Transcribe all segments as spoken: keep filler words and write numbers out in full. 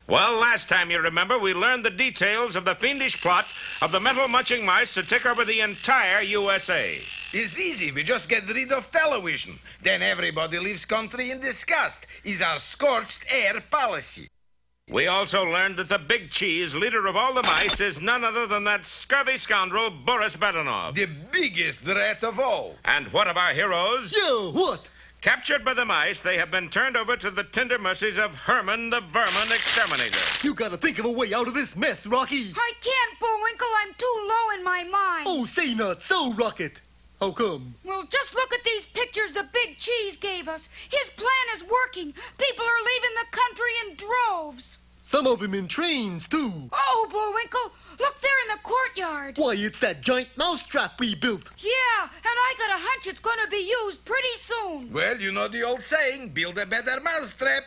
Well, last time, you remember, we learned the details of the fiendish plot of the mental-munching mice to take over the entire U S A. It's easy. We just get rid of television. Then everybody leaves country in disgust. It's our scorched air policy. We also learned that the big cheese, leader of all the mice, is none other than that scurvy scoundrel, Boris Badenov. The biggest threat of all. And what of our heroes? Yeah, what? Captured by the mice, they have been turned over to the tender mercies of Herman the Vermin Exterminator. You gotta think of a way out of this mess, Rocky. I can't, Bullwinkle. I'm too low in my mind. Oh, say not so, Rocket. How come? Well, just look at these pictures the big cheese gave us. His plan is working. People are leaving the country in droves. Some of them in trains, too. Oh, Bullwinkle, look there in the courtyard. Why, it's that giant mousetrap we built. Yeah, and I got a hunch it's going to be used pretty soon. Well, you know the old saying, build a better mousetrap,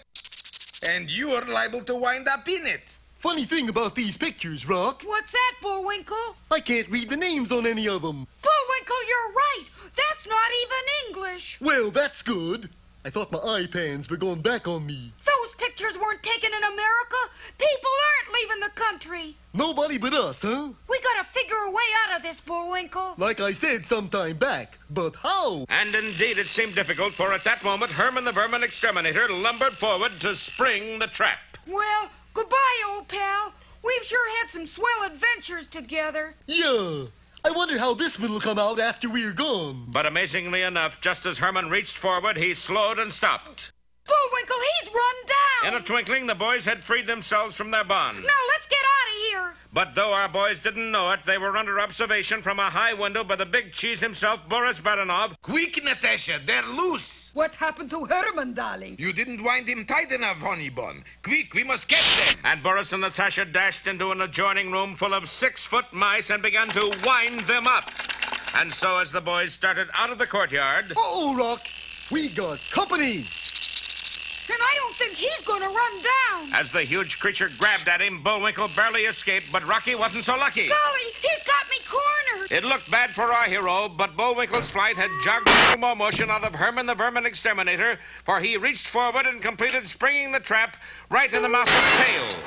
and you're liable to wind up in it. Funny thing about these pictures, Rock. What's that, Bullwinkle? I can't read the names on any of them. Bullwinkle, you're right. That's not even English. Well, that's good. I thought my eye pans were going back on me. Those pictures weren't taken in America. People aren't leaving the country. Nobody but us, huh? We gotta figure a way out of this, Bullwinkle. Like I said some time back. But how? And indeed, it seemed difficult, for at that moment, Herman the Vermin Exterminator lumbered forward to spring the trap. Well, goodbye, old pal. We've sure had some swell adventures together. Yeah. I wonder how this one will come out after we're gone. But amazingly enough, just as Herman reached forward, he slowed and stopped. Bullwinkle, he's run down. In a twinkling, the boys had freed themselves from their bonds. Now, let's get out of here. But though our boys didn't know it, they were under observation from a high window by the big cheese himself, Boris Badenov. Quick, Natasha, they're loose. What happened to Herman, darling? You didn't wind him tight enough, honey bun. Quick, we must get them. And Boris and Natasha dashed into an adjoining room full of six-foot mice and began to wind them up. And so as the boys started out of the courtyard... Uh-oh, Rock. We got company. And I don't think he's going to run down. As the huge creature grabbed at him, Bullwinkle barely escaped, but Rocky wasn't so lucky. Golly, he's got me cornered. It looked bad for our hero, but Bullwinkle's flight had jogged a little more motion out of Herman the Vermin Exterminator, for he reached forward and completed springing the trap right in the mouse's tail.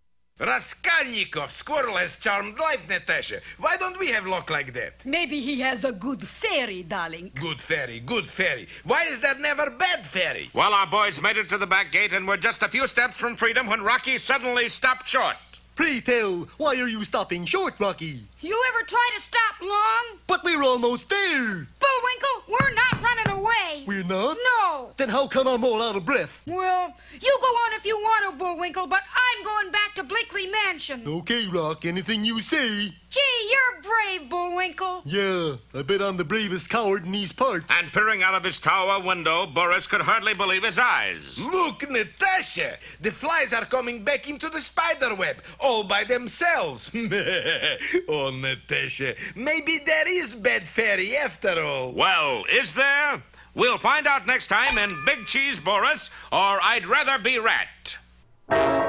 Raskolnikov, squirrel has charmed life, Natasha. Why don't we have luck like that? Maybe he has a good fairy, darling. Good fairy, good fairy. Why is there never bad fairy? Well, our boys made it to the back gate and were just a few steps from freedom when Rocky suddenly stopped short. Pray tell, why are you stopping short, Rocky? You ever try to stop long? But we're almost there. Bullwinkle, we're not running away. We're not? No. Then how come I'm all out of breath? Well, you go on if you want to, Bullwinkle, but I'm going back to Blinkley Mansion. Okay, Rock, anything you say. Gee, you're brave, Bullwinkle. Yeah, I bet I'm the bravest coward in these parts. And peering out of his tower window, Boris could hardly believe his eyes. Look, Natasha, the flies are coming back into the spider web, all by themselves. Oh, Natasha, maybe there is bad fairy after all. Well, is there? We'll find out next time in Big Cheese Boris, or I'd Rather Be Rat.